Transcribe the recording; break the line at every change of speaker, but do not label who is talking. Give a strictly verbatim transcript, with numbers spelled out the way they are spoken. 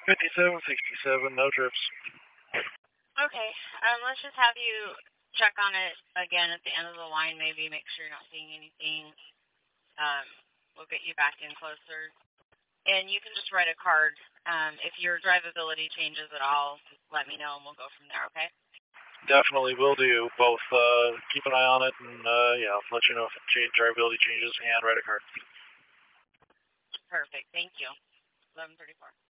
fifty-seven sixty-seven, no trips.
Okay, um, let's just have you check on it again at the end of the line, maybe make sure you're not seeing anything. Um, we'll get you back in closer. And you can just write a card. Um, if your drivability changes at all, let me know and we'll go from there, okay?
Definitely will do. Both uh, keep an eye on it and uh, yeah, I'll let you know if change, drivability changes and write a card.
Perfect. Thank you. eleven thirty-four.